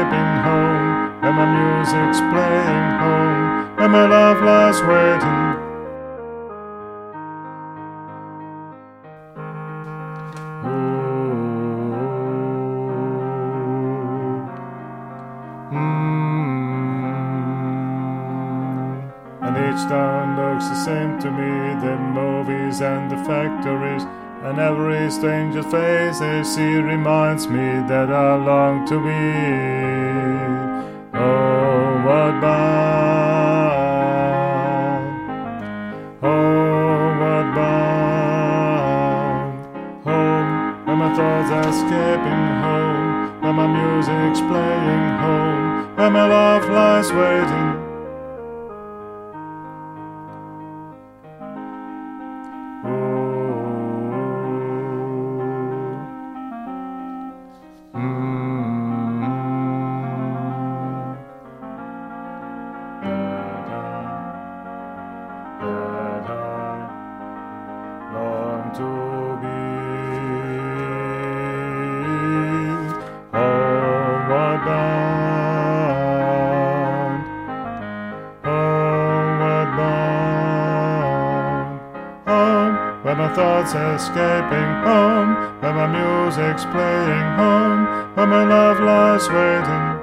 escaping home, where my music's playing home, where my love lies waiting. And each town looks the same to me, the movies and the factories, and every stranger's face they see reminds me that I long to be homeward bound, homeward bound, home where my thoughts are escaping home, where my music's playing home, where my love lies waiting. To be homeward bound, homeward bound, home where my thoughts are escaping home, where my music's playing home, where my love lies waiting.